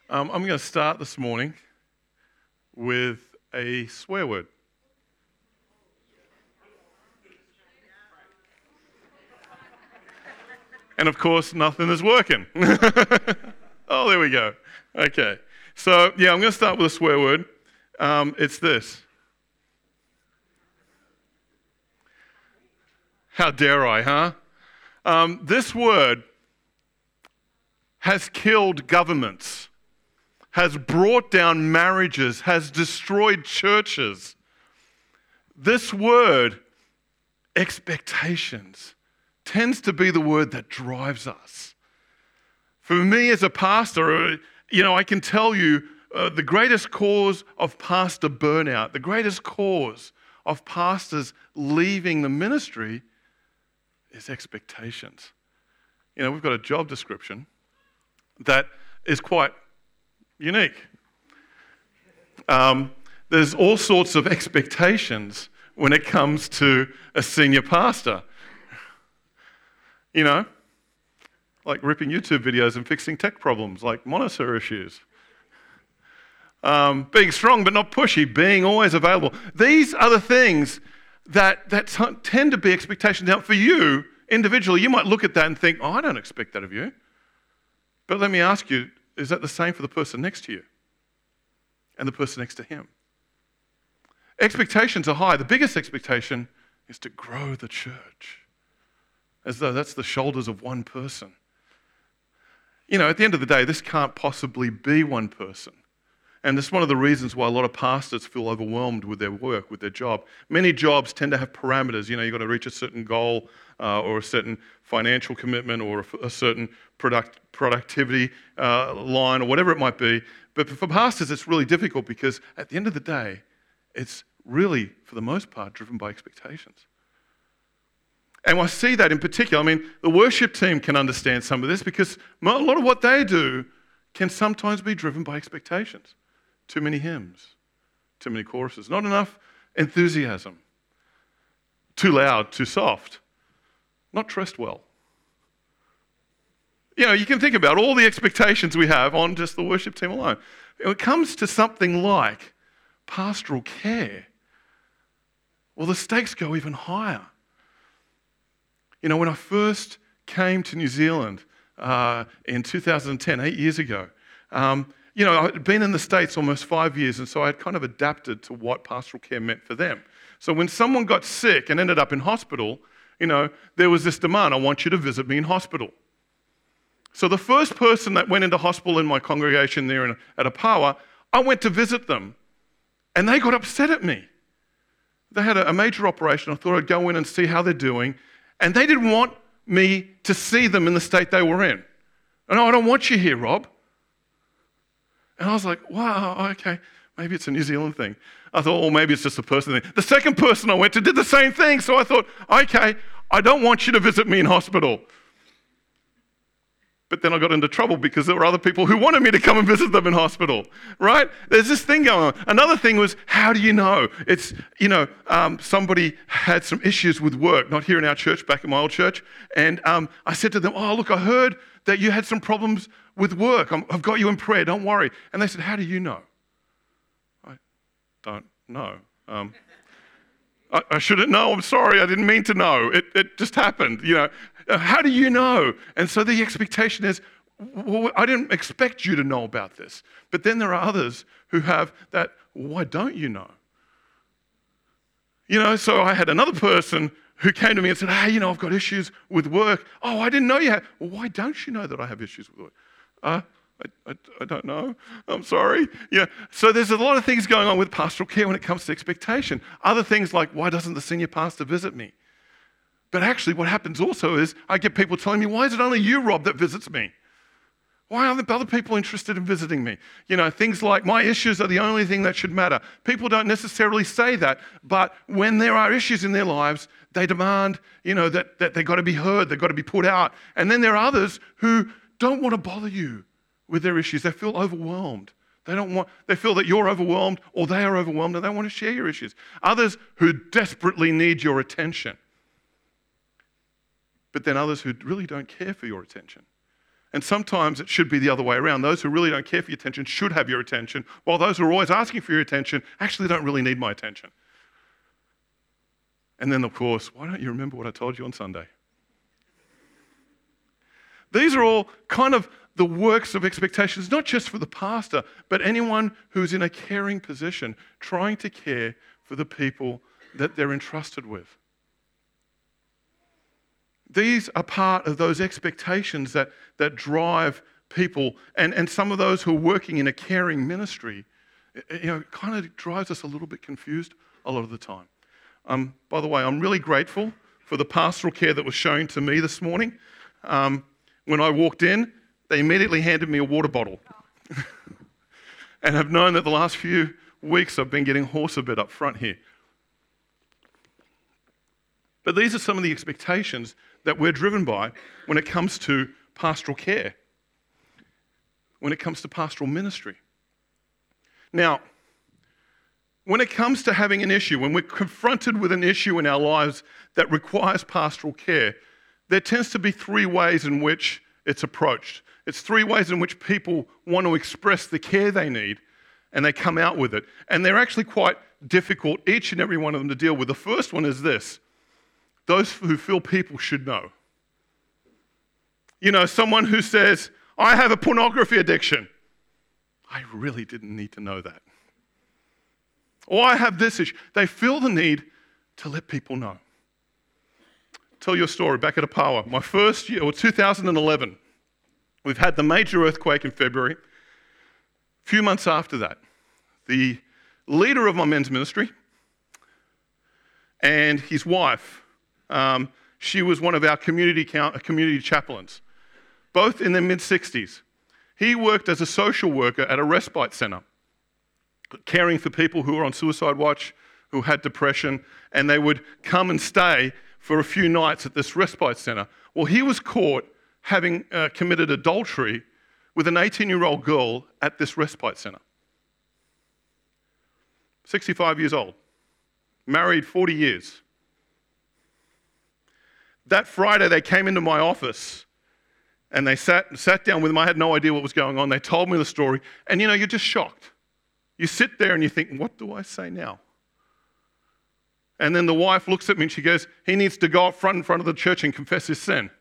I'm going to start this morning with a swear word. And of course, nothing is working. Oh, there we go. Okay. So, I'm going to start with a swear word. It's this. How dare I, huh? This word has killed governments, has brought down marriages, has destroyed churches. This word, expectations, tends to be the word that drives us. For me as a pastor, I can tell you the greatest cause of pastor burnout, the greatest cause of pastors leaving the ministry is expectations. We've got a job description that is quite unique. There's all sorts of expectations when it comes to a senior pastor. Like ripping YouTube videos and fixing tech problems, like monitor issues. Being strong but not pushy, being always available. These are the things that tend to be expectations. Now, for you, individually, you might look at that and think, I don't expect that of you. But let me ask you, is that the same for the person next to you and the person next to him? Expectations are high. The biggest expectation is to grow the church, as though that's the shoulders of one person. At the end of the day, this can't possibly be one person. And it's one of the reasons why a lot of pastors feel overwhelmed with their work, with their job. Many jobs tend to have parameters. You've got to reach a certain goal or a certain financial commitment or a certain productivity line or whatever it might be. But for pastors, it's really difficult because at the end of the day, it's really, for the most part, driven by expectations. And I see that in particular. The worship team can understand some of this because a lot of what they do can sometimes be driven by expectations. Too many hymns, too many choruses, not enough enthusiasm, too loud, too soft, not dressed well. You can think about all the expectations we have on just the worship team alone. When it comes to something like pastoral care, well, the stakes go even higher. When I first came to New Zealand in 2010, 8 years ago, I'd been in the States almost 5 years, and so I had kind of adapted to what pastoral care meant for them. So when someone got sick and ended up in hospital, there was this demand, I want you to visit me in hospital. So the first person that went into hospital in my congregation there at Apawa, I went to visit them, and they got upset at me. They had a major operation. I thought I'd go in and see how they're doing, and they didn't want me to see them in the state they were in. And I don't want you here, Rob. And I was like, wow, okay, maybe it's a New Zealand thing. I thought, maybe it's just a person thing. The second person I went to did the same thing, so I thought, okay, I don't want you to visit me in hospital. But then I got into trouble because there were other people who wanted me to come and visit them in hospital, right? There's this thing going on. Another thing was, how do you know? It's, somebody had some issues with work, not here in our church, back in my old church. And I said to them, look, I heard that you had some problems with work. I've got you in prayer, don't worry. And they said, how do you know? I don't know. I shouldn't know. I'm sorry. I didn't mean to know. It just happened. How do you know? And so the expectation is, well, I didn't expect you to know about this. But then there are others who have that, why don't you know? So I had another person who came to me and said, hey, I've got issues with work. Oh, I didn't know you had. Well, why don't you know that I have issues with work? I don't know. I'm sorry. So there's a lot of things going on with pastoral care when it comes to expectation. Other things like, why doesn't the senior pastor visit me? But actually what happens also is I get people telling me, why is it only you, Rob, that visits me? Why aren't other people interested in visiting me? Things like my issues are the only thing that should matter. People don't necessarily say that, but when there are issues in their lives, they demand, that they've got to be heard, they've got to be put out. And then there are others who don't want to bother you with their issues. They feel overwhelmed. They feel that you're overwhelmed or they are overwhelmed and they want to share your issues. Others who desperately need your attention. But then others who really don't care for your attention. And sometimes it should be the other way around. Those who really don't care for your attention should have your attention, while those who are always asking for your attention actually don't really need my attention. And then, of course, why don't you remember what I told you on Sunday? These are all kind of the works of expectations, not just for the pastor, but anyone who's in a caring position, trying to care for the people that they're entrusted with. These are part of those expectations that drive people, and some of those who are working in a caring ministry, kind of drives us a little bit confused a lot of the time. By the way, I'm really grateful for the pastoral care that was shown to me this morning. When I walked in, they immediately handed me a water bottle. And I've known that the last few weeks I've been getting hoarse a bit up front here. But these are some of the expectations that we're driven by when it comes to pastoral care, when it comes to pastoral ministry. Now, when it comes to having an issue, when we're confronted with an issue in our lives that requires pastoral care, there tends to be three ways in which it's approached. It's three ways in which people want to express the care they need, and they come out with it. And they're actually quite difficult, each and every one of them, to deal with. The first one is this: those who feel people should know. Someone who says, I have a pornography addiction. I really didn't need to know that. Or I have this issue. They feel the need to let people know. Tell you a story back at Apawa. My first year, or 2011, we've had the major earthquake in February. A few months after that, the leader of my men's ministry and his wife, she was one of our community chaplains, both in their mid-60s. He worked as a social worker at a respite centre, caring for people who were on suicide watch, who had depression, and they would come and stay for a few nights at this respite centre. Well, he was caught having committed adultery with an 18-year-old girl at this respite centre. 65 years old, married 40 years. That Friday, they came into my office and they sat down with him. I had no idea what was going on. They told me the story, and you're just shocked. You sit there and you think, what do I say now? And then the wife looks at me and she goes, he needs to go up in front of the church and confess his sin.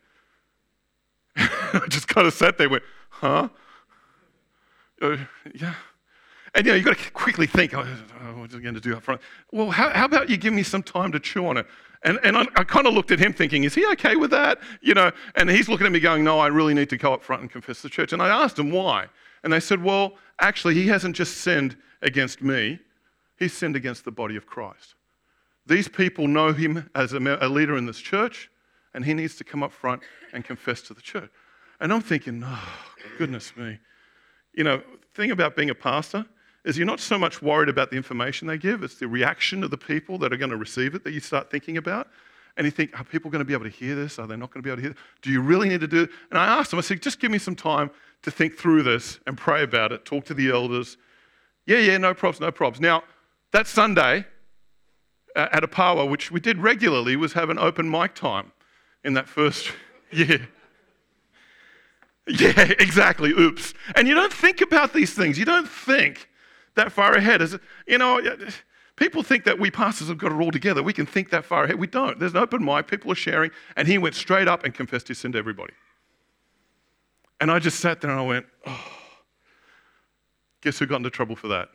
I just kind of sat there and went, huh? Yeah. And you've got to quickly think, what's he going to do up front? Well, how about you give me some time to chew on it? And I kind of looked at him thinking, is he okay with that? And he's looking at me going, no, I really need to go up front and confess the church. And I asked him why. And they said, well, actually, he hasn't just sinned against me. He's sinned against the body of Christ. These people know him as a leader in this church, and he needs to come up front and confess to the church. And I'm thinking, oh, goodness me. The thing about being a pastor is you're not so much worried about the information they give, it's the reaction of the people that are going to receive it that you start thinking about. And you think, are people going to be able to hear this? Are they not going to be able to hear it? Do you really need to do it? And I asked them, I said, just give me some time to think through this and pray about it, talk to the elders. Yeah, no problems. Now, that Sunday at Apawa, which we did regularly, was have an open mic time in that first year. Yeah, exactly, oops. And you don't think about these things. You don't think that far ahead. People think that we pastors have got it all together. We can think that far ahead. We don't. There's an open mic, people are sharing, and he went straight up and confessed his sin to everybody. And I just sat there and I went, oh, guess who got into trouble for that?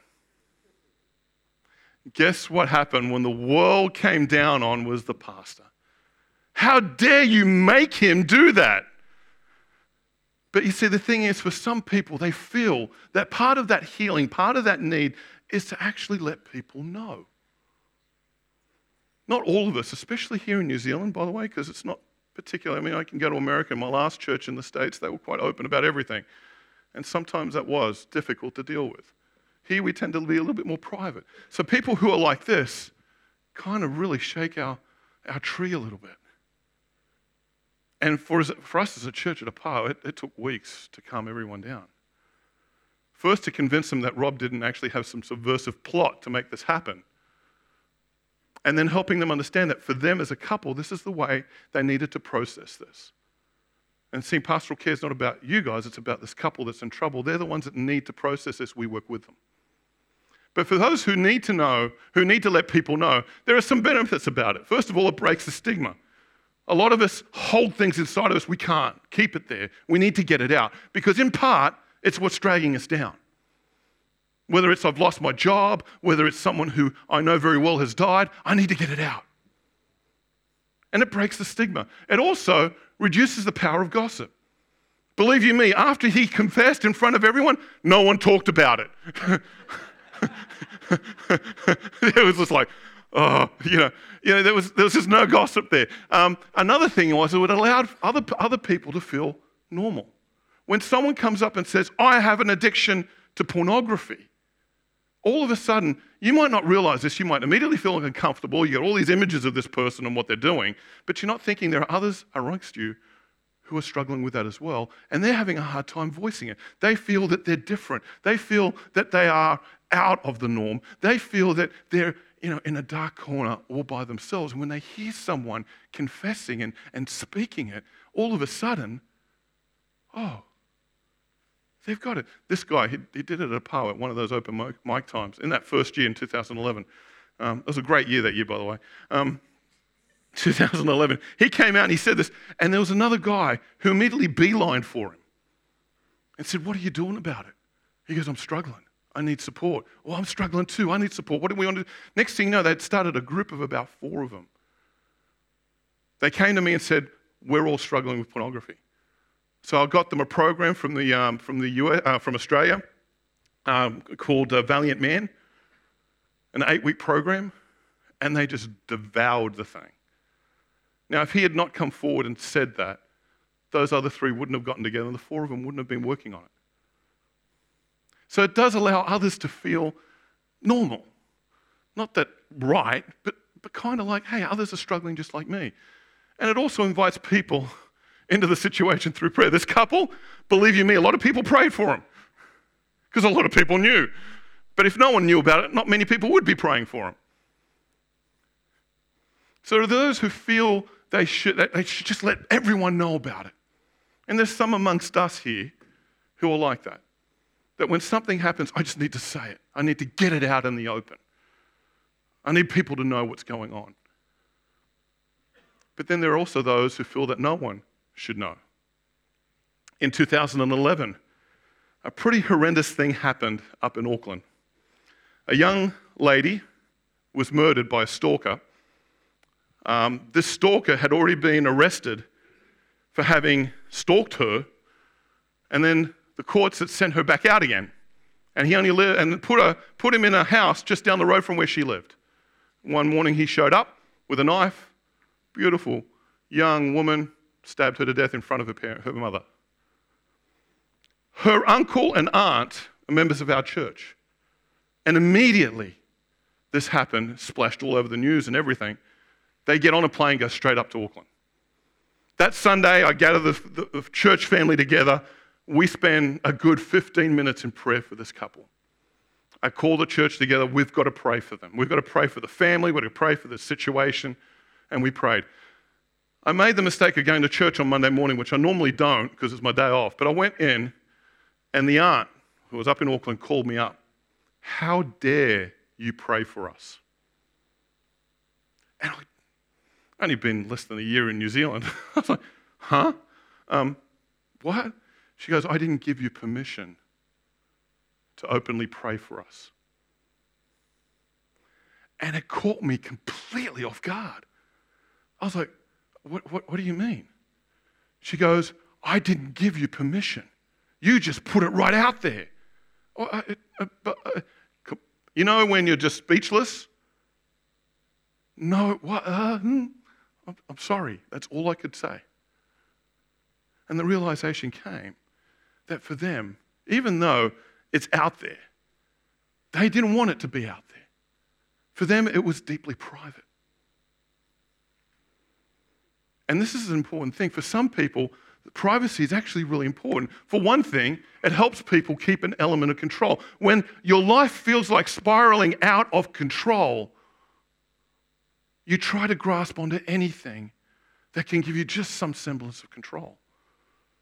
Guess what happened when the world came down on was the pastor. How dare you make him do that? But you see, the thing is, for some people, they feel that part of that healing, part of that need, is to actually let people know. Not all of us, especially here in New Zealand, by the way, because it's not particular. I can go to America. My last church in the States, they were quite open about everything. And sometimes that was difficult to deal with. Here we tend to be a little bit more private. So people who are like this kind of really shake our tree a little bit. And for us as a church at Apawa, it took weeks to calm everyone down. First, to convince them that Rob didn't actually have some subversive plot to make this happen. And then helping them understand that for them as a couple, this is the way they needed to process this. And see, pastoral care is not about you guys, it's about this couple that's in trouble. They're the ones that need to process this. We work with them. But for those who need to know, who need to let people know, there are some benefits about it. First of all, it breaks the stigma. A lot of us hold things inside of us. We can't keep it there. We need to get it out because in part, it's what's dragging us down. Whether it's I've lost my job, whether it's someone who I know very well has died, I need to get it out. And it breaks the stigma. It also reduces the power of gossip. Believe you me, after he confessed in front of everyone, no one talked about it. It was just like, oh, there was just no gossip there. Another thing was it allowed other people to feel normal. When someone comes up and says, I have an addiction to pornography, all of a sudden, you might not realize this, you might immediately feel uncomfortable, you get all these images of this person and what they're doing, but you're not thinking there are others amongst you who are struggling with that as well, and they're having a hard time voicing it. They feel that they're different. They feel that they are out of the norm. They feel that they're in a dark corner all by themselves, and when they hear someone confessing and speaking it, all of a sudden, oh, they've got it. This guy, he did it at a power at one of those open mic times in that first year in 2011. It was a great year that year, by the way. 2011. He came out and he said this, and there was another guy who immediately beelined for him and said, what are you doing about it? He goes, I'm struggling. I need support. Well, I'm struggling too. I need support. What do we want to do? Next thing you know, they'd started a group of about 4 of them. They came to me and said, we're all struggling with pornography. So I got them a program from Australia called Valiant Man, an 8-week program, and they just devoured the thing. Now, if he had not come forward and said that, those other 3 wouldn't have gotten together, and the 4 of them wouldn't have been working on it. So it does allow others to feel normal. Not that right, but kind of like, hey, others are struggling just like me. And it also invites people into the situation through prayer. This couple, believe you me, a lot of people prayed for them because a lot of people knew. But if no one knew about it, not many people would be praying for them. So to those who feel they should just let everyone know about it. And there's some amongst us here who are like that. That when something happens, I just need to say it. I need to get it out in the open. I need people to know what's going on. But then there are also those who feel that no one should know. In 2011, a pretty horrendous thing happened up in Auckland. A young lady was murdered by a stalker. This stalker had already been arrested for having stalked her, and then the courts had sent her back out again. And he only lived and put him in a house just down the road from where she lived. One morning he showed up with a knife, beautiful young woman, stabbed her to death in front of her mother. Her uncle and aunt are members of our church. And immediately this happened, splashed all over the news and everything. They get on a plane, go straight up to Auckland. That Sunday, I gather the church family together. We spend a good 15 minutes in prayer for this couple. I call the church together. We've got to pray for them. We've got to pray for the family. We've got to pray for the situation. And we prayed. I made the mistake of going to church on Monday morning, which I normally don't because it's my day off. But I went in, and the aunt, who was up in Auckland, called me up. How dare you pray for us? And I'd only been less than a year in New Zealand. I was like, huh? What? She goes, I didn't give you permission to openly pray for us. And it caught me completely off guard. I was like, what do you mean? She goes, I didn't give you permission. You just put it right out there. You know when you're just speechless? No, what? I'm sorry. That's all I could say. And the realization came that for them, even though it's out there, they didn't want it to be out there. For them, it was deeply private. And this is an important thing. For some people, privacy is actually really important. For one thing, it helps people keep an element of control. When your life feels like spiraling out of control, you try to grasp onto anything that can give you just some semblance of control.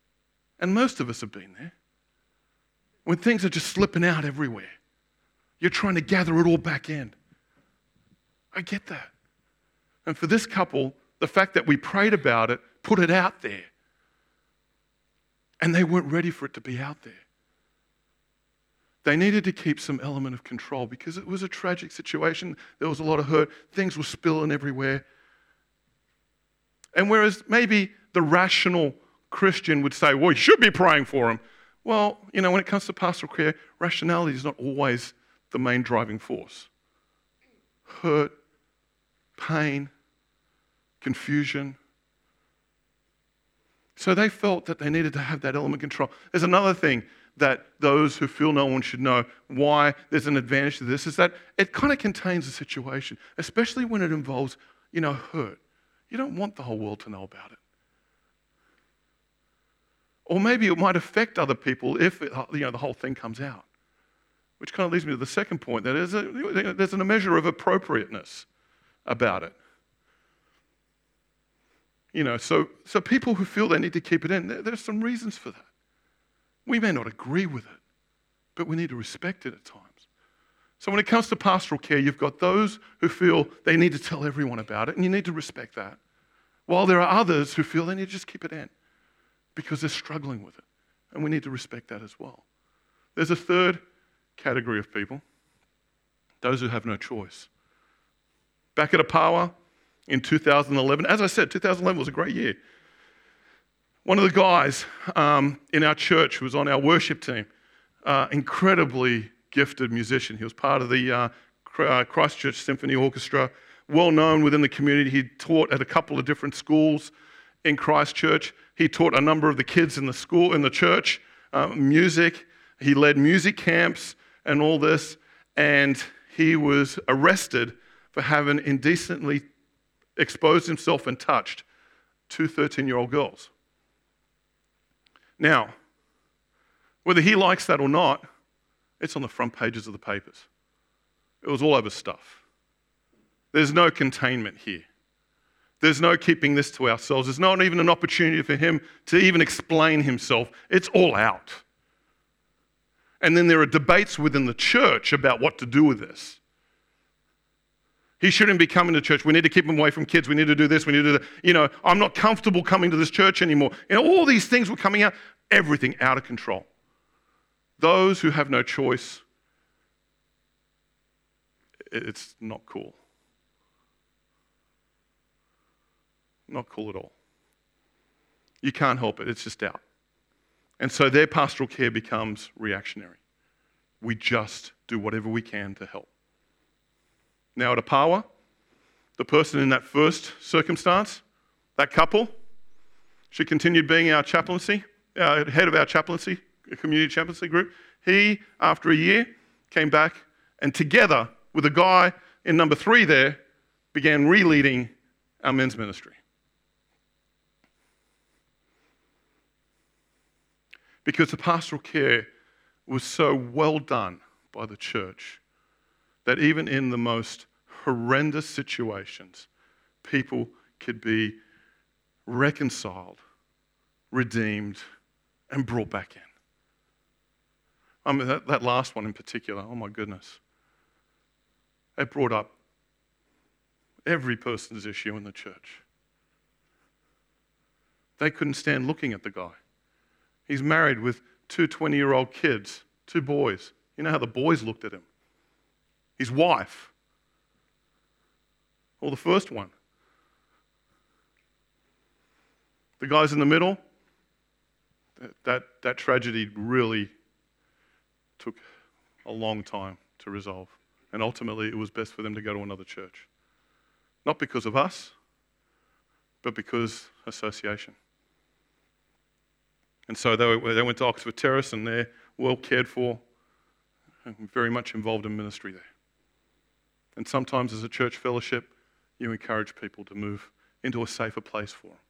And most of us have been there. When things are just slipping out everywhere, you're trying to gather it all back in. I get that. And for this couple, the fact that we prayed about it, put it out there, and they weren't ready for it to be out there. They needed to keep some element of control because it was a tragic situation. There was a lot of hurt. Things were spilling everywhere. And whereas maybe the rational Christian would say, well, you should be praying for him. Well, when it comes to pastoral care, rationality is not always the main driving force. Hurt, pain, confusion. So they felt that they needed to have that element of control. There's another thing that those who feel no one should know why there's an advantage to this is that it kind of contains the situation, especially when it involves, hurt. You don't want the whole world to know about it. Or maybe it might affect other people if the whole thing comes out. Which kind of leads me to the second point, that there's a measure of appropriateness about it. So people who feel they need to keep it in, there's some reasons for that. We may not agree with it, but we need to respect it at times. So when it comes to pastoral care, you've got those who feel they need to tell everyone about it, and you need to respect that. While there are others who feel they need to just keep it in because they're struggling with it, and we need to respect that as well. There's a third category of people, those who have no choice. Back at Apawa in 2011, as I said, 2011 was a great year. One of the guys in our church who was on our worship team, incredibly gifted musician. He was part of the Christchurch Symphony Orchestra, well known within the community. He taught at a couple of different schools in Christchurch. He taught a number of the kids in the church, music. He led music camps and all this. And he was arrested for having indecently exposed himself and touched two 13-year-old girls. Now, whether he likes that or not, it's on the front pages of the papers. It was all over stuff. There's no containment here. There's no keeping this to ourselves. There's not even an opportunity for him to even explain himself. It's all out. And then there are debates within the church about what to do with this. He shouldn't be coming to church. We need to keep him away from kids. We need to do this. We need to do that. I'm not comfortable coming to this church anymore. All these things were coming out, everything out of control. Those who have no choice, it's not cool. Not cool at all. You can't help it. It's just out. And so their pastoral care becomes reactionary. We just do whatever we can to help. Now at Apawa, the person in that first circumstance, that couple, she continued being our chaplaincy, head of our chaplaincy, community chaplaincy group. He, after a year, came back and together with a guy in number 3 there, began re-leading our men's ministry. Because the pastoral care was so well done by the church that even in the most horrendous situations, people could be reconciled, redeemed, and brought back in. I mean, that last one in particular, oh my goodness. It brought up every person's issue in the church. They couldn't stand looking at the guy. He's married with 2 20-year-old kids, 2 boys. You know how the boys looked at him. His wife, or the first one. The guys in the middle, that tragedy really took a long time to resolve. And ultimately, it was best for them to go to another church. Not because of us, but because association. And so they went to Oxford Terrace, and they're well cared for, and very much involved in ministry there. And sometimes as a church fellowship, you encourage people to move into a safer place for them.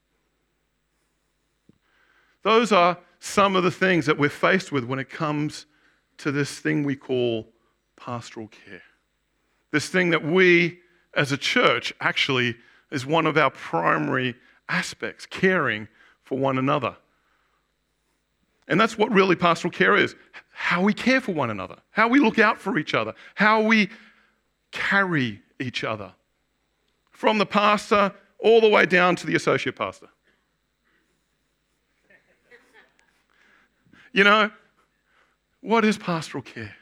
Those are some of the things that we're faced with when it comes to this thing we call pastoral care. This thing that we, as a church, actually is one of our primary aspects, caring for one another. And that's what really pastoral care is. How we care for one another, how we look out for each other, how we carry each other. From the pastor all the way down to the associate pastor. You know, what is pastoral care?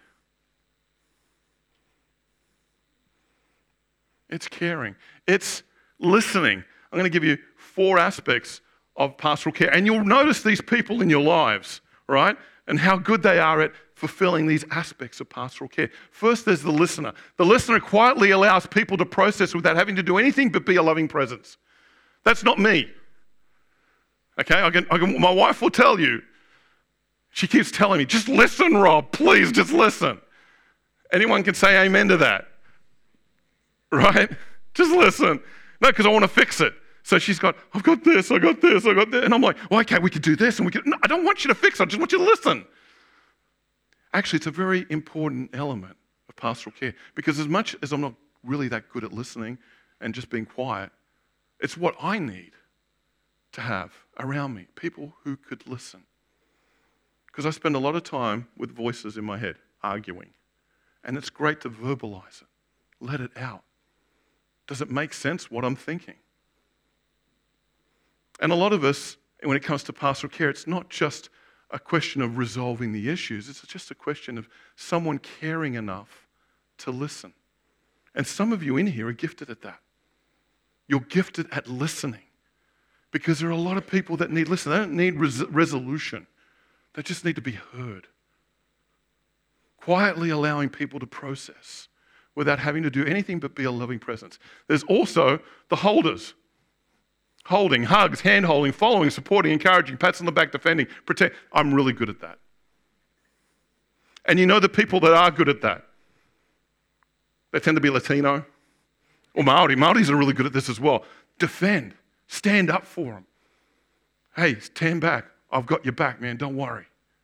It's caring. It's listening. I'm going to give you 4 aspects of pastoral care. And you'll notice these people in your lives, right? And how good they are at fulfilling these aspects of pastoral care. First, there's the listener. The listener quietly allows people to process without having to do anything but be a loving presence. That's not me. Okay, my wife will tell you. She keeps telling me, just listen, Rob, please, just listen. Anyone can say amen to that. Right? Just listen. No, because I want to fix it. So she's got, I've got this. And I'm like, well, okay, we could do this. No, I don't want you to fix it. I just want you to listen. Actually, it's a very important element of pastoral care because as much as I'm not really that good at listening and just being quiet, it's what I need to have around me, people who could listen. Because I spend a lot of time with voices in my head arguing. And it's great to verbalize it. Let it out. Does it make sense what I'm thinking? And a lot of us, when it comes to pastoral care, it's not just a question of resolving the issues. It's just a question of someone caring enough to listen. And some of you in here are gifted at that. You're gifted at listening. Because there are a lot of people that need listening. They don't need resolution. They just need to be heard. Quietly allowing people to process without having to do anything but be a loving presence. There's also the holders. Holding, hugs, hand-holding, following, supporting, encouraging, pats on the back, defending, protect. I'm really good at that. And you know the people that are good at that? They tend to be Latino or Maori. Maoris are really good at this as well. Defend. Stand up for them. Hey, stand back. I've got your back, man. Don't worry.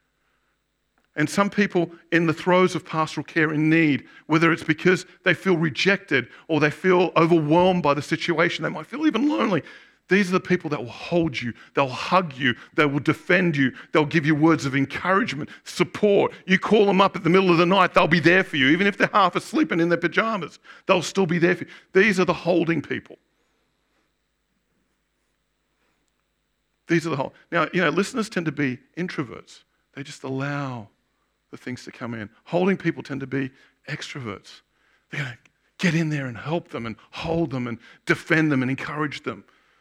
And some people in the throes of pastoral care in need, whether it's because they feel rejected or they feel overwhelmed by the situation, they might feel even lonely. These are the people that will hold you, they'll hug you, they will defend you, they'll give you words of encouragement, support. You call them up at the middle of the night, they'll be there for you. Even if they're half asleep and in their pajamas, they'll still be there for you. These are the holding people. These are the whole. Now, listeners tend to be introverts. They just allow the things to come in. Holding people tend to be extroverts. They're going to get in there and help them and hold them and defend them and encourage them.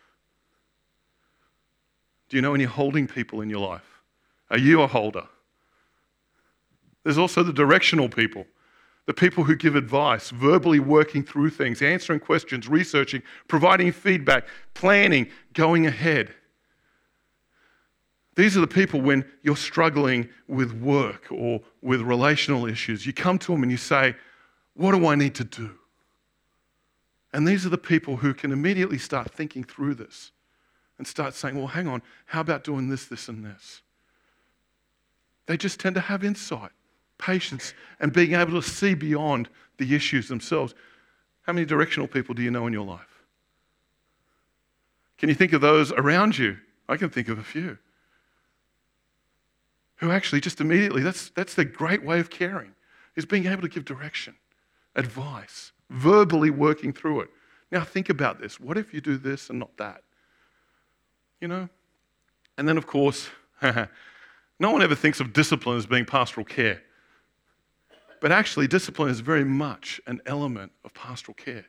Do you know any holding people in your life? Are you a holder? There's also the directional people, the people who give advice, verbally working through things, answering questions, researching, providing feedback, planning, going ahead. These are the people when you're struggling with work or with relational issues. You come to them and you say, what do I need to do? And these are the people who can immediately start thinking through this and start saying, well, hang on, how about doing this, this, and this? They just tend to have insight, patience, and being able to see beyond the issues themselves. How many directional people do you know in your life? Can you think of those around you? I can think of a few. Who actually just immediately, that's the great way of caring, is being able to give direction, advice, verbally working through it. Now think about this. What if you do this and not that? And then of course, no one ever thinks of discipline as being pastoral care. But actually, discipline is very much an element of pastoral care.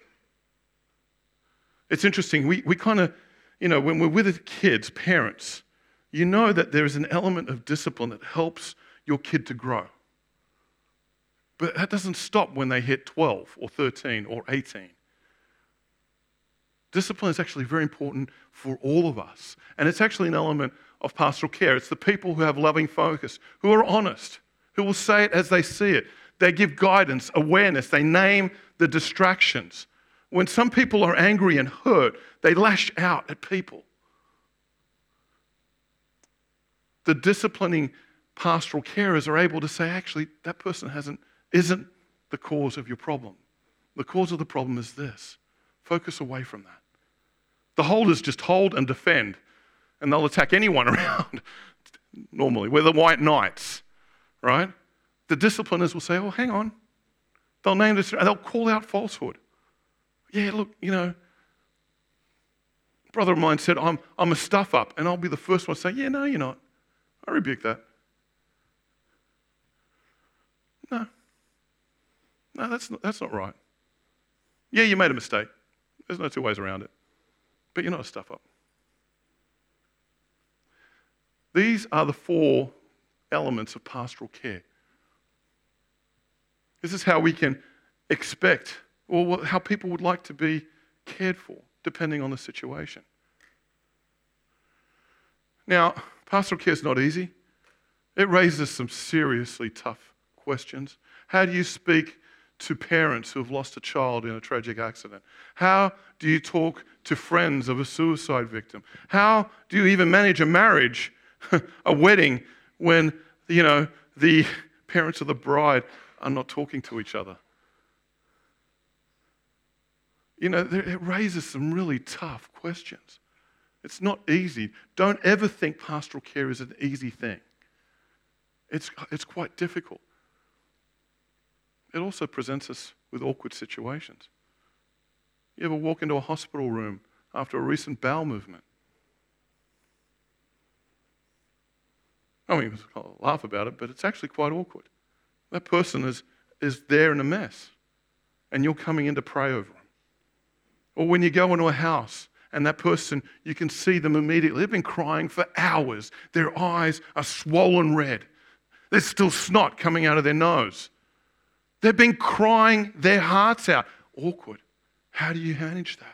It's interesting, we kind of, when we're with kids, parents, you know that there is an element of discipline that helps your kid to grow. But that doesn't stop when they hit 12 or 13 or 18. Discipline is actually very important for all of us. And it's actually an element of pastoral care. It's the people who have loving focus, who are honest, who will say it as they see it. They give guidance, awareness. They name the distractions. When some people are angry and hurt, they lash out at people. The disciplining pastoral carers are able to say, actually, that person isn't the cause of your problem. The cause of the problem is this. Focus away from that. The holders just hold and defend, and they'll attack anyone around. normally. We're the white knights, right? The discipliners will say, oh, hang on. They'll name this, and they'll call out falsehood. Yeah, look, a brother of mine said, I'm a stuff up, and I'll be the first one to say, yeah, no, you're not. I rebuke that. No, that's not right. Yeah, you made a mistake. There's no two ways around it. But you're not a stuff up. These are the 4 elements of pastoral care. This is how we can expect, or how people would like to be cared for, depending on the situation. Now, pastoral care is not easy. It raises some seriously tough questions. How do you speak to parents who have lost a child in a tragic accident? How do you talk to friends of a suicide victim? How do you even manage a marriage, a wedding, when, the parents of the bride are not talking to each other? It raises some really tough questions. It's not easy. Don't ever think pastoral care is an easy thing. It's quite difficult. It also presents us with awkward situations. You ever walk into a hospital room after a recent bowel movement? I mean, I'll laugh about it, but it's actually quite awkward. That person is there in a mess, and you're coming in to pray over them. Or when you go into a house, and that person, you can see them immediately. They've been crying for hours. Their eyes are swollen red. There's still snot coming out of their nose. They've been crying their hearts out. Awkward. How do you manage that?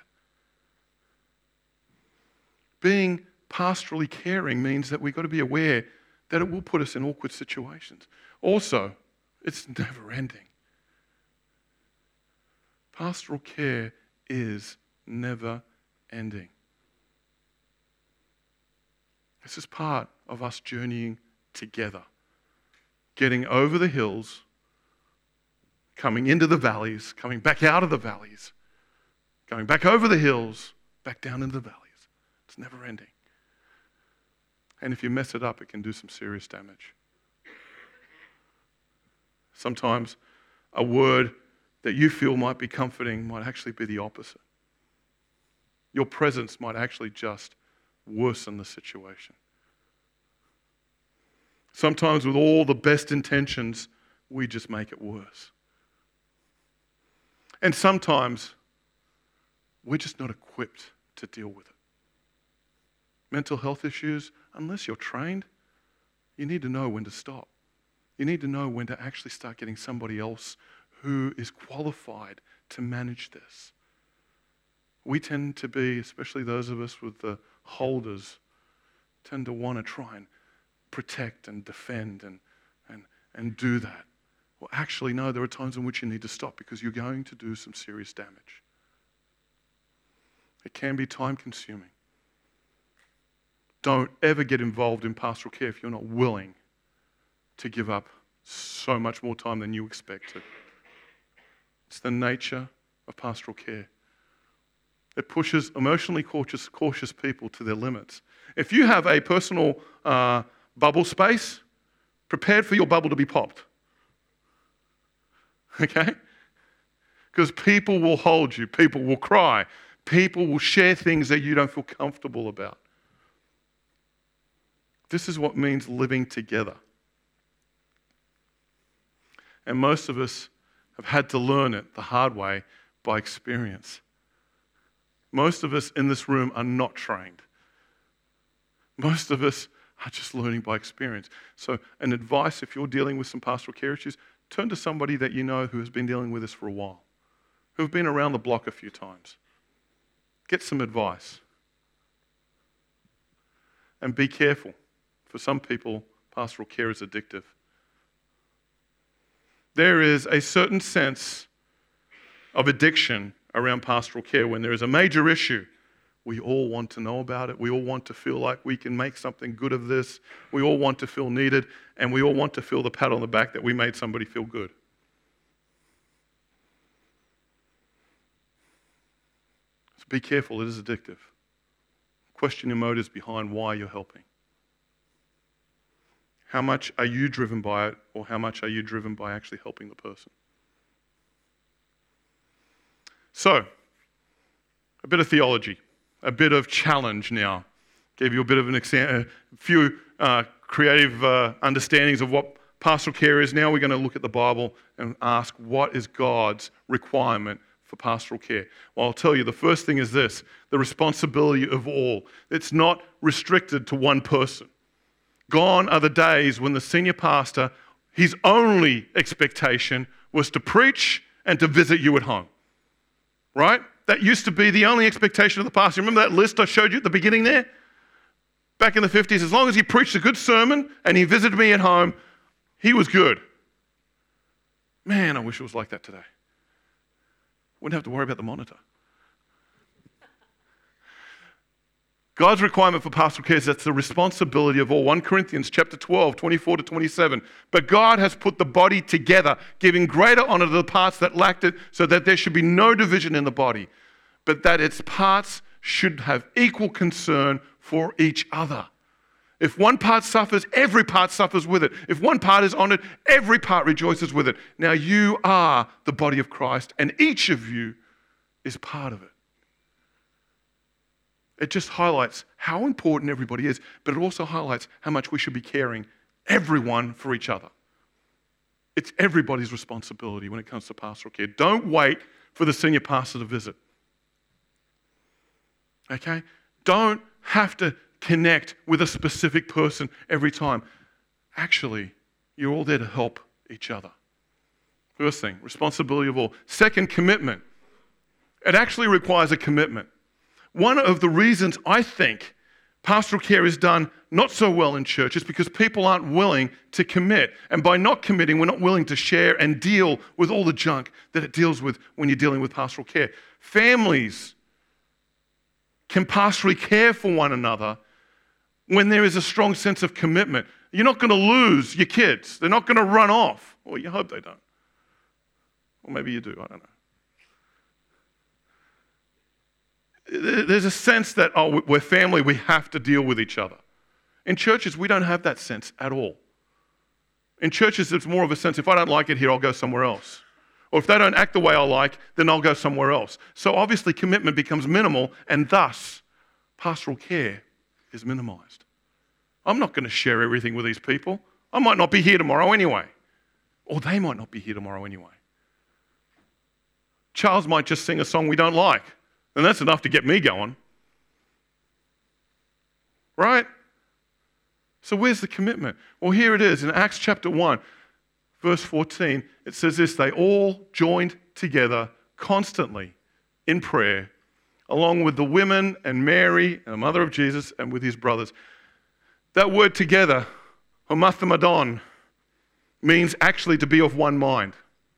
Being pastorally caring means that we've got to be aware that it will put us in awkward situations. Also, it's never ending. Pastoral care is never ending. This is part of us journeying together, getting over the hills, coming into the valleys, coming back out of the valleys, going back over the hills, back down into the valleys. It's never ending. And if you mess it up, it can do some serious damage. Sometimes a word that you feel might be comforting might actually be the opposite. Your presence might actually just worsen the situation. Sometimes with all the best intentions, we just make it worse. And sometimes we're just not equipped to deal with it. Mental health issues, unless you're trained, you need to know when to stop. You need to know when to actually start getting somebody else who is qualified to manage this. We tend to be, especially those of us with the holders, tend to want to try and protect and defend and do that. Well, actually, no, there are times in which you need to stop because you're going to do some serious damage. It can be time-consuming. Don't ever get involved in pastoral care if you're not willing to give up so much more time than you expected. It's the nature of pastoral care. It pushes emotionally cautious people to their limits. If you have a personal bubble space, prepared for your bubble to be popped. Okay? Because people will hold you, people will cry, people will share things that you don't feel comfortable about. This is what means living together. And most of us have had to learn it the hard way by experience. Most of us in this room are not trained. Most of us are just learning by experience. So an advice, if you're dealing with some pastoral care issues, turn to somebody that you know who has been dealing with this for a while, who have been around the block a few times. Get some advice. And be careful. For some people, pastoral care is addictive. There is a certain sense of addiction around pastoral care. When there is a major issue, we all want to know about it. We all want to feel like we can make something good of this. We all want to feel needed, and we all want to feel the pat on the back that we made somebody feel good. So be careful, it is addictive. Question your motives behind why you're helping. How much are you driven by it, or how much are you driven by actually helping the person? So, a bit of theology, a bit of challenge now. Gave you a bit of a few creative understandings of what pastoral care is. Now we're going to look at the Bible and ask, what is God's requirement for pastoral care? Well, I'll tell you, the first thing is this: the responsibility of all. It's not restricted to one person. Gone are the days when the senior pastor, his only expectation was to preach and to visit you at home. Right? That used to be the only expectation of the pastor. Remember that list I showed you at the beginning there? Back in the 50s, as long as he preached a good sermon and he visited me at home, he was good. Man, I wish it was like that today. Wouldn't have to worry about the monitor. God's requirement for pastoral care is that's the responsibility of all. 1 Corinthians chapter 12, 24 to 27. But God has put the body together, giving greater honor to the parts that lacked it, so that there should be no division in the body, but that its parts should have equal concern for each other. If one part suffers, every part suffers with it. If one part is honored, every part rejoices with it. Now you are the body of Christ, and each of you is part of it. It just highlights how important everybody is, but it also highlights how much we should be caring, everyone, for each other. It's everybody's responsibility when it comes to pastoral care. Don't wait for the senior pastor to visit. Okay? Don't have to connect with a specific person every time. Actually, you're all there to help each other. First thing, responsibility of all. Second, commitment. It actually requires a commitment. One of the reasons I think pastoral care is done not so well in church is because people aren't willing to commit. And by not committing, we're not willing to share and deal with all the junk that it deals with when you're dealing with pastoral care. Families can pastorally care for one another when there is a strong sense of commitment. You're not going to lose your kids. They're not going to run off. Well, you hope they don't. Or maybe you do, I don't know. There's a sense that, oh, we're family, we have to deal with each other. In churches, we don't have that sense at all. In churches, it's more of a sense, if I don't like it here, I'll go somewhere else. Or if they don't act the way I like, then I'll go somewhere else. So obviously commitment becomes minimal, and thus pastoral care is minimized. I'm not going to share everything with these people. I might not be here tomorrow anyway. Or they might not be here tomorrow anyway. Charles might just sing a song we don't like. And that's enough to get me going. Right? So where's the commitment? Well, here it is in Acts chapter 1, verse 14. It says this: they all joined together constantly in prayer, along with the women and Mary, the mother of Jesus, and with his brothers. That word together, homathamadon, means actually to be of one mind.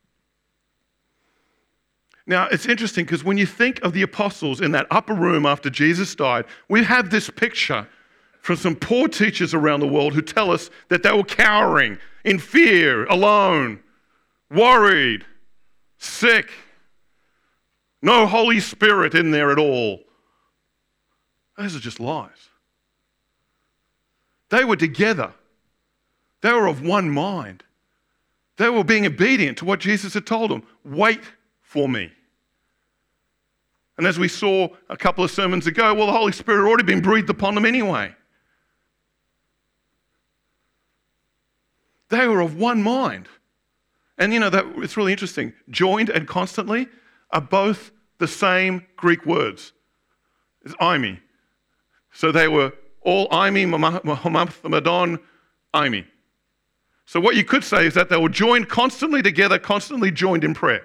Now, it's interesting because when you think of the apostles in that upper room after Jesus died, we have this picture from some poor teachers around the world who tell us that they were cowering, in fear, alone, worried, sick, no Holy Spirit in there at all. Those are just lies. They were together. They were of one mind. They were being obedient to what Jesus had told them. Wait for me. And as we saw a couple of sermons ago, well, the Holy Spirit had already been breathed upon them anyway. They were of one mind. And you know, it's really interesting. Joined and constantly are both the same Greek words. It's eimi. So they were all eimi, homathamadon, eimi. So what you could say is that they were joined constantly together, constantly joined in prayer.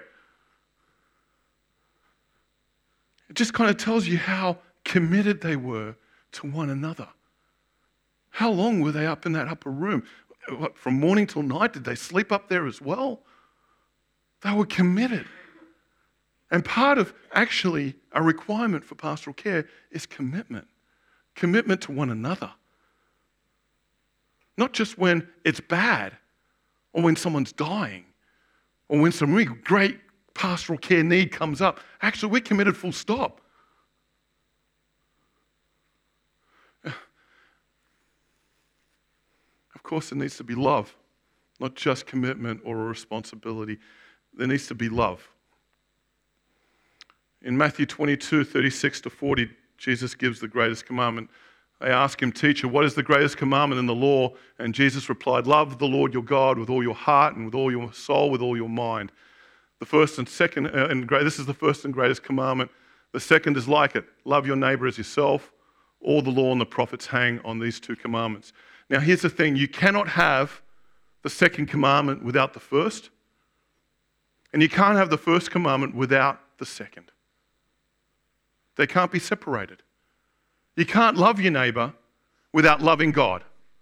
It just kind of tells you how committed they were to one another. How long were they up in that upper room? What, from morning till night? Did they sleep up there as well? They were committed. And part of actually a requirement for pastoral care is commitment. Commitment to one another. Not just when it's bad, or when someone's dying, or when some really great pastoral care need comes up. Actually, we're committed full stop. I've course, there needs to be love, not just commitment or a responsibility. There needs to be love. In Matthew 22, 36 to 40, Jesus gives the greatest commandment. They ask him, "Teacher, what is the greatest commandment in the law?" And Jesus replied, "Love the Lord your God with all your heart and with all your soul, with all your mind." The first and second, this is the first and greatest commandment. The second is like it. Love your neighbor as yourself. All the law and the prophets hang on these two commandments. Now, here's the thing. You cannot have the second commandment without the first. And you can't have the first commandment without the second. They can't be separated. You can't love your neighbor without loving God.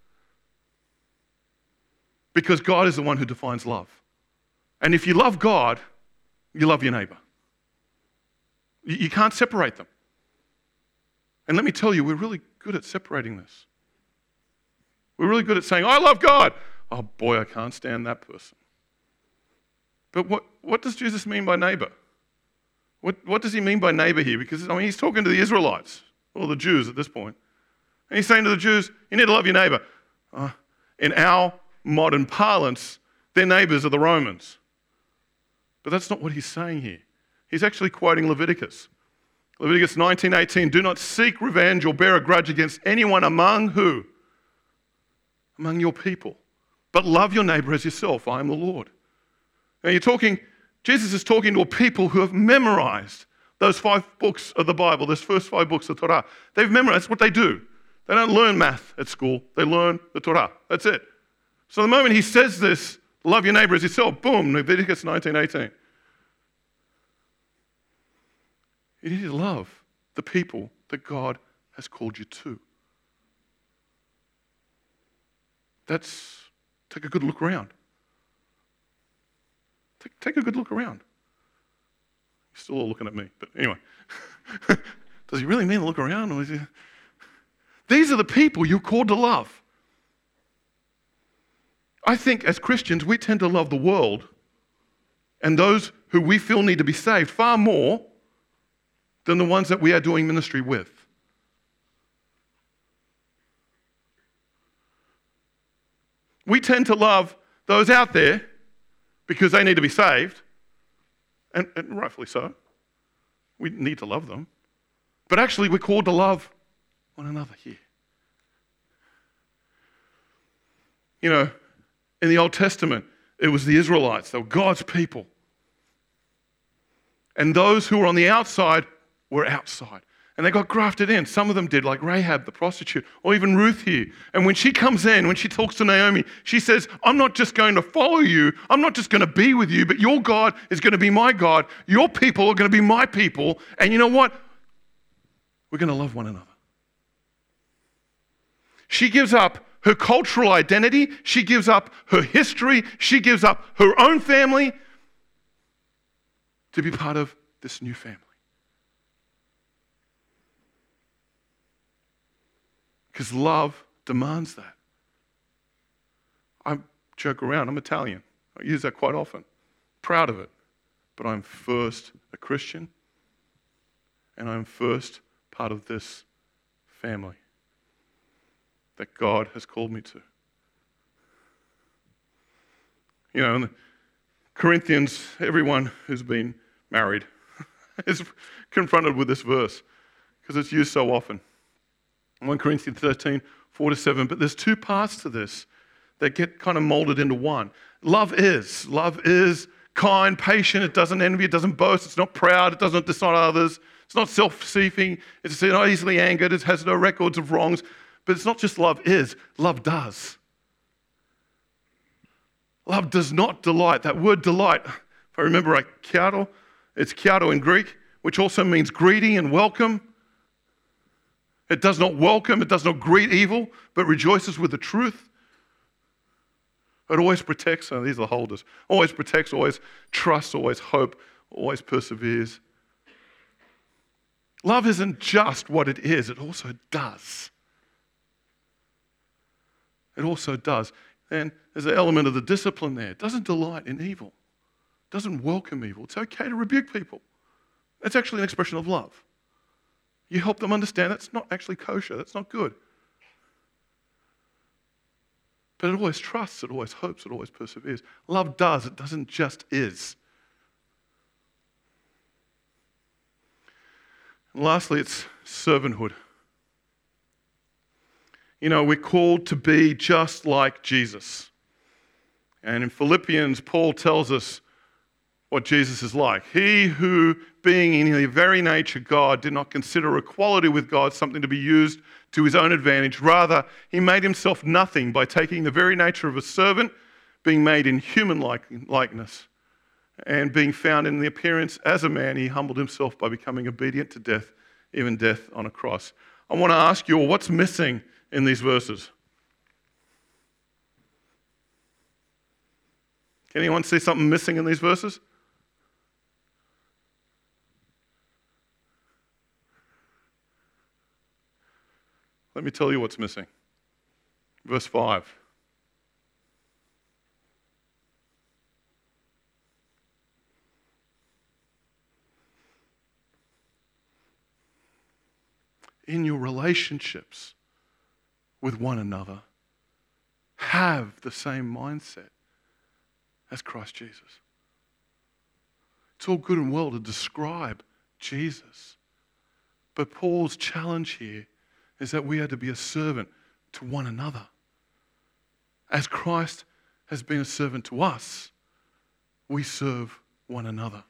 Because God is the one who defines love. And if you love God, you love your neighbor. You can't separate them. And let me tell you, we're really good at separating this. We're really good at saying, "I love God." Oh boy, I can't stand that person. But what does Jesus mean by neighbor? What does he mean by neighbor here? Because he's talking to the Israelites, or the Jews at this point. And he's saying to the Jews, you need to love your neighbor. In our modern parlance, their neighbors are the Romans. But that's not what he's saying here. He's actually quoting Leviticus. Leviticus 19:18, "Do not seek revenge or bear a grudge against anyone among who? Among your people. But love your neighbor as yourself. I am the Lord." Now Jesus is talking to a people who have memorized those 5 books of the Bible, those first 5 books of Torah. They've memorized. That's what they do. They don't learn math at school. They learn the Torah. That's it. So the moment he says this, love your neighbor as yourself, boom, Leviticus 19:18. You need to love the people that God has called you to. Take a good look around. Take a good look around. You're still all looking at me, but anyway. Does he really mean to look around? Or These are the people you're called to love. I think as Christians, we tend to love the world and those who we feel need to be saved far more than the ones that we are doing ministry with. We tend to love those out there because they need to be saved, and rightfully so. We need to love them. But actually, we're called to love one another here. You know, in the Old Testament, it was the Israelites. They were God's people. And those who were on the outside were outside. And they got grafted in. Some of them did, like Rahab, the prostitute, or even Ruth here. And when she comes in, when she talks to Naomi, she says, "I'm not just going to follow you. I'm not just going to be with you, but your God is going to be my God. Your people are going to be my people. And you know what? We're going to love one another." She gives up her cultural identity. She gives up her history. She gives up her own family to be part of this new family. Because love demands that. I joke around, I'm Italian. I use that quite often. Proud of it. But I'm first a Christian, and I'm first part of this family that God has called me to. You know, in the Corinthians, everyone who's been married is confronted with this verse because it's used so often. 1 Corinthians 13, 4-7. But there's 2 parts to this that get kind of molded into one. Love is kind, patient. It doesn't envy. It doesn't boast. It's not proud. It doesn't dishonor others. It's not self-seeking. It's not easily angered. It has no records of wrongs. But it's not just love does. Love does not delight. That word delight, if I remember right, it's kiato in Greek, which also means greedy and welcome. It does not welcome, it does not greet evil, but rejoices with the truth. It always protects, these are the holders, always protects, always trusts, always hope, always perseveres. Love isn't just what it is, it also does. It also does. And there's an element of the discipline there. It doesn't delight in evil. It doesn't welcome evil. It's okay to rebuke people. That's actually an expression of love. You help them understand that's not actually kosher. That's not good. But it always trusts, it always hopes, it always perseveres. Love does, it doesn't just is. And lastly, it's servanthood. You know, we're called to be just like Jesus. And in Philippians, Paul tells us what Jesus is like. He who, being in the very nature God, did not consider equality with God something to be used to his own advantage. Rather, he made himself nothing by taking the very nature of a servant, being made in human likeness, and being found in the appearance as a man, he humbled himself by becoming obedient to death, even death on a cross. I want to ask you all, what's missing in these verses? Can anyone see something missing in these verses? Let me tell you what's missing. Verse 5. In your relationships with one another, have the same mindset as Christ Jesus. It's all good and well to describe Jesus, but Paul's challenge here is that we are to be a servant to one another. As Christ has been a servant to us, we serve one another.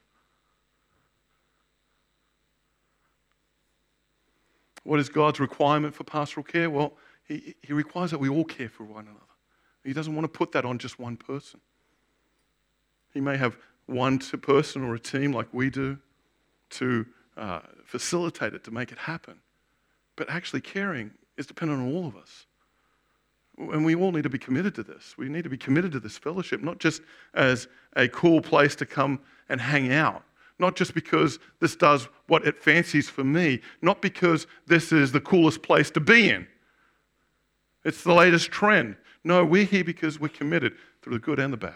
What is God's requirement for pastoral care? Well, he requires that we all care for one another. He doesn't want to put that on just one person. He may have one person or a team like we do to facilitate it, to make it happen. But actually caring is dependent on all of us. And we all need to be committed to this. We need to be committed to this fellowship, not just as a cool place to come and hang out. Not just because this does what it fancies for me. Not because this is the coolest place to be in. It's the latest trend. No, we're here because we're committed through the good and the bad.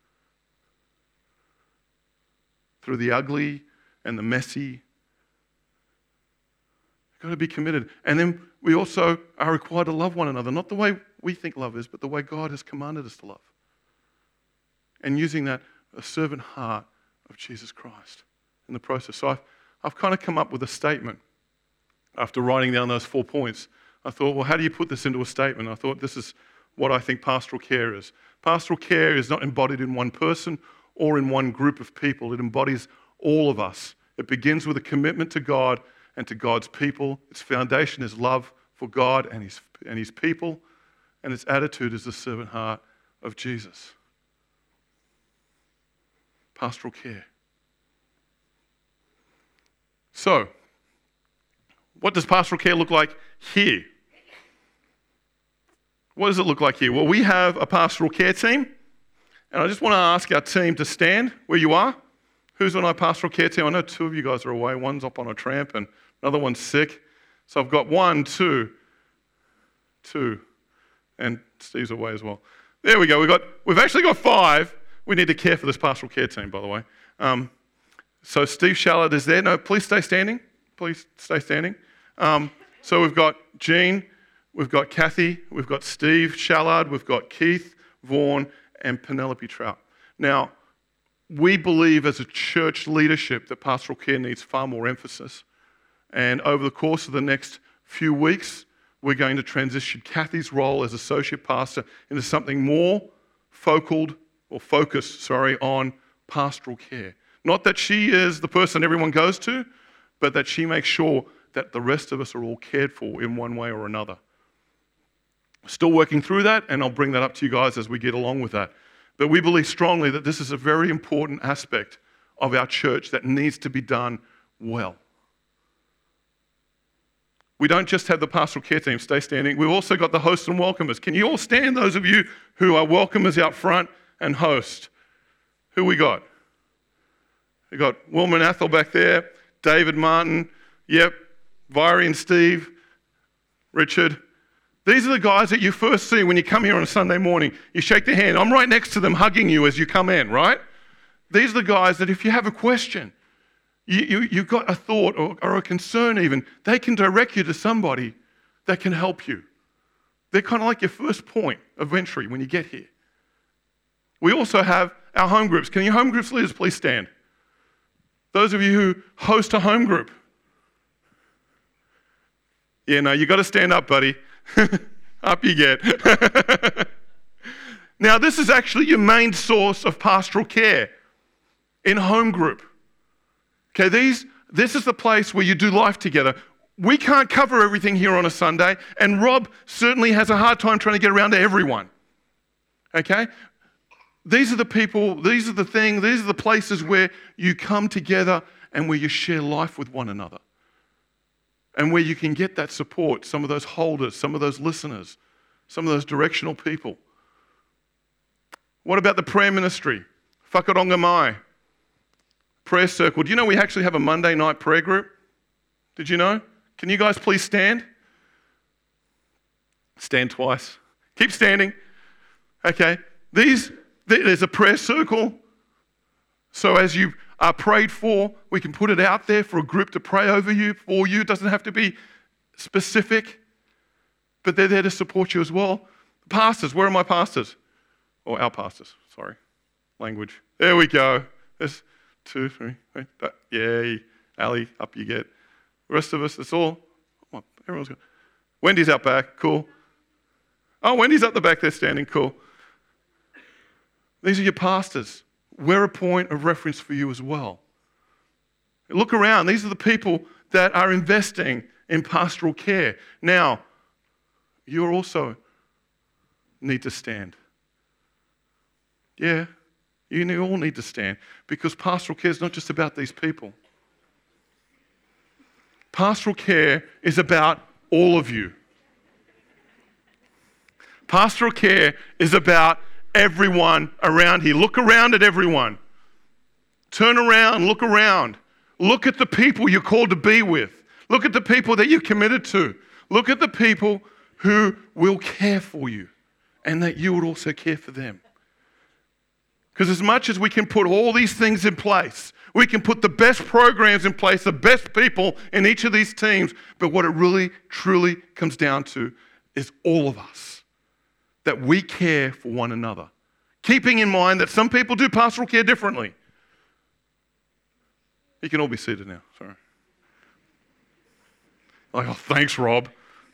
Through the ugly and the messy. We've got to be committed. And then we also are required to love one another. Not the way we think love is, but the way God has commanded us to love. And using that a servant heart of Jesus Christ in the process. So I've kind of come up with a statement after writing down those 4 points. I thought, well, how do you put this into a statement? I thought this is what I think pastoral care is. Pastoral care is not embodied in one person or in one group of people. It embodies all of us. It begins with a commitment to God and to God's people. Its foundation is love for God and his people. And its attitude is the servant heart of Jesus. Pastoral care. So, what does pastoral care look like here? What does it look like here? Well, we have a pastoral care team, and I just want to ask our team to stand where you are. Who's on our pastoral care team? I know 2 of you guys are away. One's up on a tramp, and another one's sick. So I've got 1, 2, and Steve's away as well. There we go. We've actually got 5. We need to care for this pastoral care team, by the way. So Steve Shallard is there. No, please stay standing. Please stay standing. So we've got Jean, we've got Kathy, we've got Steve Shallard, we've got Keith Vaughan, and Penelope Trout. Now, we believe as a church leadership that pastoral care needs far more emphasis. And over the course of the next few weeks, we're going to transition Kathy's role as associate pastor into something more focused on pastoral care. Not that she is the person everyone goes to, but that she makes sure that the rest of us are all cared for in one way or another. Still working through that, and I'll bring that up to you guys as we get along with that. But we believe strongly that this is a very important aspect of our church that needs to be done well. We don't just have the pastoral care team stay standing. We've also got the hosts and welcomers. Can you all stand, those of you who are welcomers out front and host? Who we got? We got Wilma and Ethel back there, David Martin, yep, Viry and Steve, Richard. These are the guys that you first see when you come here on a Sunday morning. You shake their hand. I'm right next to them hugging you as you come in, right? These are the guys that if you have a question, you've got a thought or a concern even, they can direct you to somebody that can help you. They're kind of like your first point of entry when you get here. We also have our home groups. Can your home groups leaders please stand? Those of you who host a home group. Yeah, no, you got to stand up, buddy. Up you get. Now, this is actually your main source of pastoral care in home group. Okay, this is the place where you do life together. We can't cover everything here on a Sunday, and Rob certainly has a hard time trying to get around to everyone. Okay? These are the people, these are the things, these are the places where you come together and where you share life with one another. And where you can get that support, some of those holders, some of those listeners, some of those directional people. What about the prayer ministry? Whakaronga Mai. Prayer circle. Do you know we actually have a Monday night prayer group? Did you know? Can you guys please stand? Stand twice. Keep standing. Okay. There's a prayer circle. So as you are prayed for, we can put it out there for a group to pray over you, for you. It doesn't have to be specific, but they're there to support you as well. Pastors, where are my pastors? Or our pastors, sorry. Language. There we go. There's 2, 3. Yay. Ali, up you get. The rest of us, it's all. Oh, everyone's got. Wendy's out back. Cool. Oh, Wendy's up the back there standing. Cool. These are your pastors. We're a point of reference for you as well. Look around. These are the people that are investing in pastoral care. Now, you also need to stand. Yeah, you all need to stand because pastoral care is not just about these people. Pastoral care is about all of you. Pastoral care is about everyone around here. Look around at everyone. Turn around, look around. Look at the people you're called to be with. Look at the people that you're committed to. Look at the people who will care for you and that you would also care for them. Because as much as we can put all these things in place, we can put the best programs in place, the best people in each of these teams, but what it really, truly comes down to is all of us, that we care for one another. Keeping in mind that some people do pastoral care differently. You can all be seated now, sorry. Like, oh, thanks, Rob.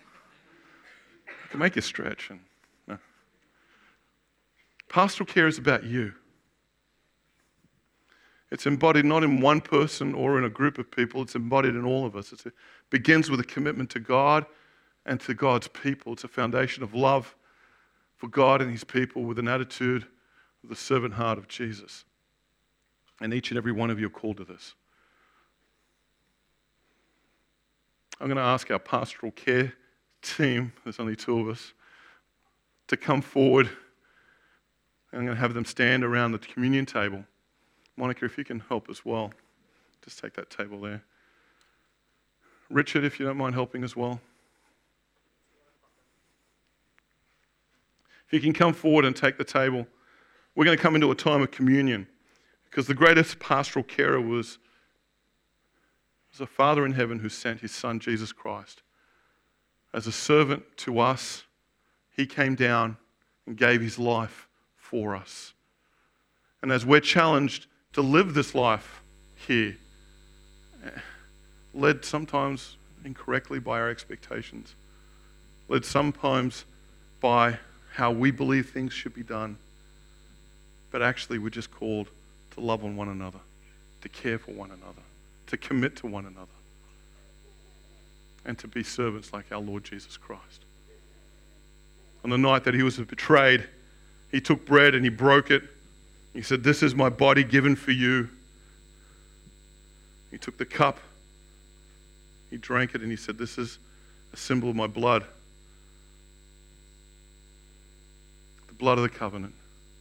I can make you stretch. No. Pastoral care is about you. It's embodied not in one person or in a group of people. It's embodied in all of us. It begins with a commitment to God and to God's people. It's a foundation of love for God and his people with an attitude of the servant heart of Jesus. And each and every one of you are called to this. I'm going to ask our pastoral care team, there's only 2 of us, to come forward. I'm going to have them stand around the communion table. Monica, if you can help as well. Just take that table there. Richard, if you don't mind helping as well. If you can come forward and take the table. We're going to come into a time of communion because the greatest pastoral carer was a Father in heaven who sent his Son, Jesus Christ. As a servant to us, he came down and gave his life for us. And as we're challenged to live this life here, led sometimes incorrectly by our expectations, led sometimes by how we believe things should be done, but actually we're just called to love on one another, to care for one another, to commit to one another, and to be servants like our Lord Jesus Christ. On the night that he was betrayed, he took bread and he broke it. He said, "This is my body given for you." He took the cup, he drank it, and he said, "This is a symbol of my blood. The blood of the covenant.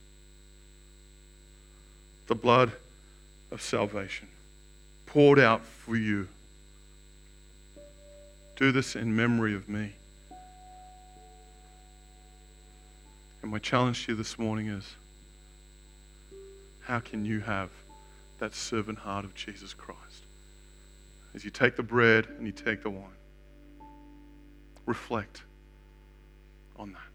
The blood of salvation, poured out for you. Do this in memory of me." And my challenge to you this morning is, how can you have that servant heart of Jesus Christ? As you take the bread and you take the wine, reflect on that.